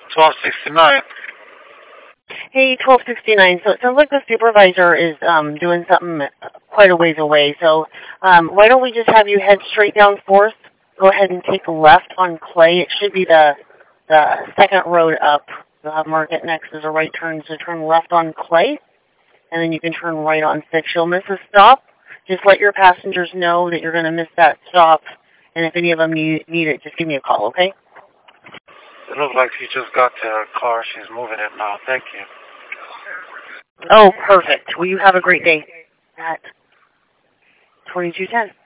1269. Hey, 1269. So it sounds like the supervisor is doing something quite a ways away. So why don't we just have you head straight down 4th? Go ahead and take a left on Clay. It should be the second road up. You'll have market next as a right turn. So turn left on Clay, and then you can turn right on 6. You'll miss a stop. Just let your passengers know that you're going to miss that stop. And if any of them need it, just give me a call, okay? It looks like she just got to her car. She's moving it now. Thank you. Oh, perfect. Well, you have a great day at 2210.